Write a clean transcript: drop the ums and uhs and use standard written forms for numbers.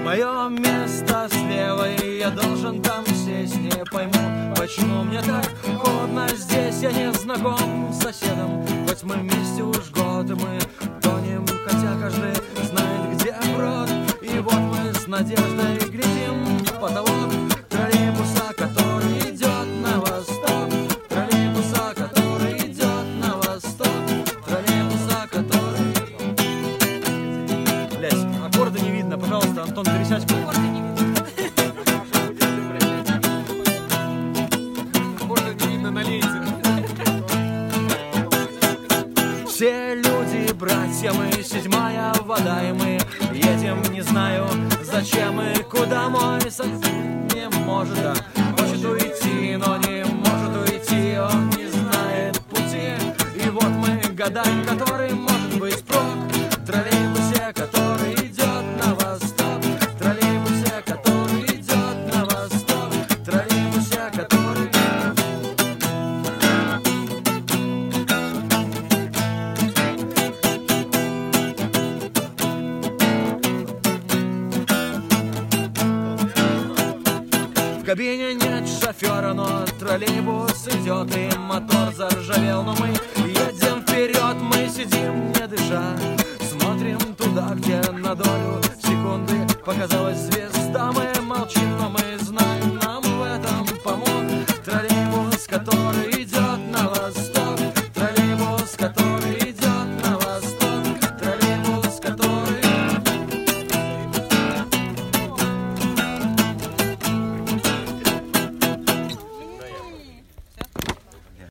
Мое место слева, и я должен там сесть. Не пойму, почему мне так холодно здесь. Я не знаком с соседом, хоть мы вместе уж год, и мы тонем, хотя каждый знает, где брод. И вот мы с надеждой глядим в потолок троллейбуса, который идет на восток. Троллейбуса, который идет на восток. Троллейбуса, который... Блять, аккорды не видно, пожалуйста, Антон, пересядь. Аккорды не видно. Аккорды не видно на ленте. Все люди, братья, мы седьмая вода, и мы едем, не знаю, зачем и куда. Мой сосед не может, да, хочет уйти, но не может уйти, он не знает пути. И вот мы гадаем, который может быть прок. В троллейбусе, который идет на восток. В троллейбусе, который идет на восток. В троллейбусе, который... В кабине нет шофера, но троллейбус идет, и мотор заржавел. Но мы едем вперед, мы сидим, не дыша, смотрим туда, где на долю секунды показалась звезда. Мы